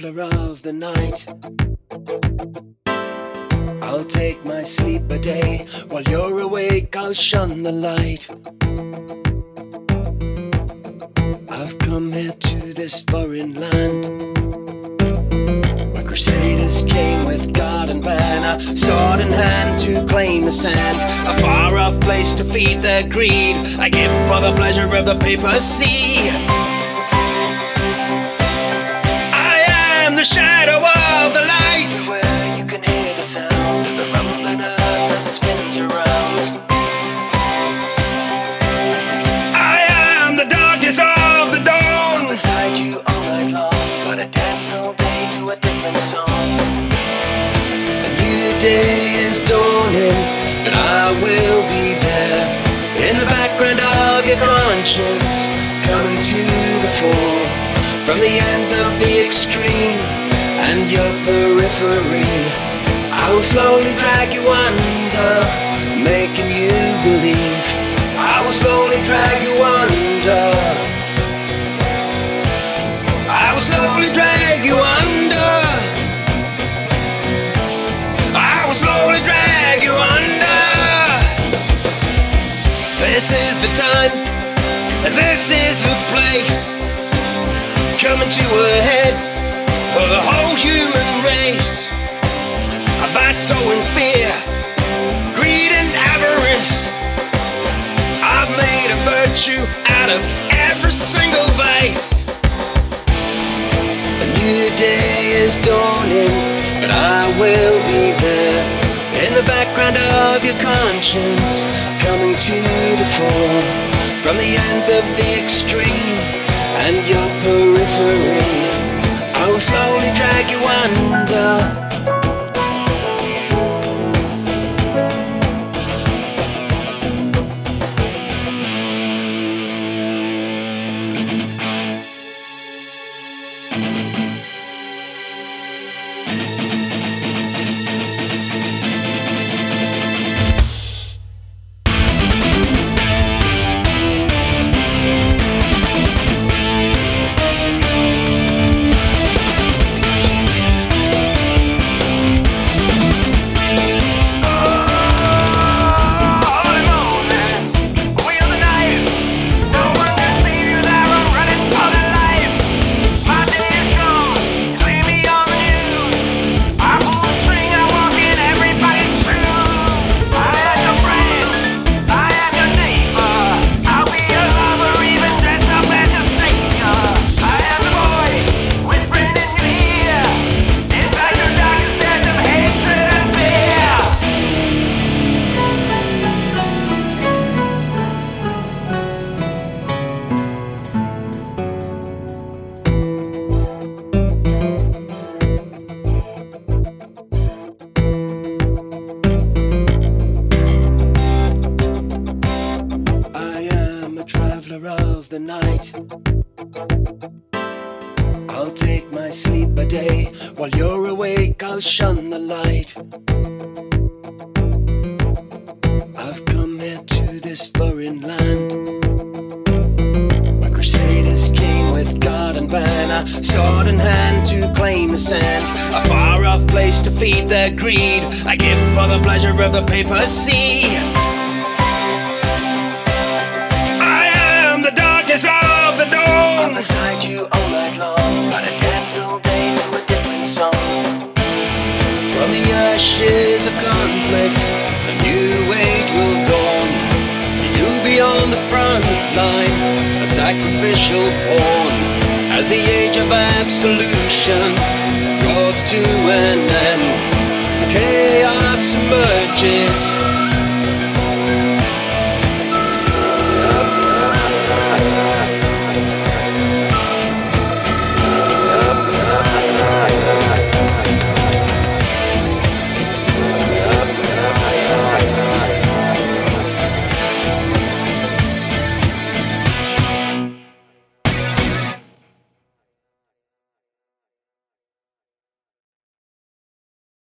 traveler of the night. I'll take my sleep a day. While you're awake, I'll shun the light. I've come here to this foreign land. My crusaders came with God and banner, sword in hand to claim the sand. A far-off place to feed their greed, I give for the pleasure of the papacy. I am the shadow of the light, where you can hear the sound of the rumbling earth as it spins around. I am the darkness of the dawn, beside you all night long, but I dance all day to a different song. A new day is dawning, and I will be there, in the background of your conscience, coming to the fore, from the ends of the extreme and your periphery. I will slowly drag you under, making you believe. I will slowly drag you under. I will slowly drag you under. I will slowly drag you under. This is the time, this is the place, coming to a head for the whole human race. By sowing fear, greed and avarice, I've made a virtue out of every single vice. A new day is dawning, and I will be there, in the background of your conscience, coming to the fore, from the ends of the extreme and your periphery. I will slowly drag you under. Of the night, I'll take my sleep a day. While you're awake, I'll shun the light. I've come here to this foreign land. My crusaders came with God and banner, sword in hand to claim the sand. A far-off place to feed their greed, I give for the pleasure of the papacy. Of the dawn, I'm beside you all night long, but I dance all day to a different song. From the ashes of conflict, a new age will dawn. You'll be on the front line, a sacrificial pawn, as the age of absolution draws to an end. Chaos emerges.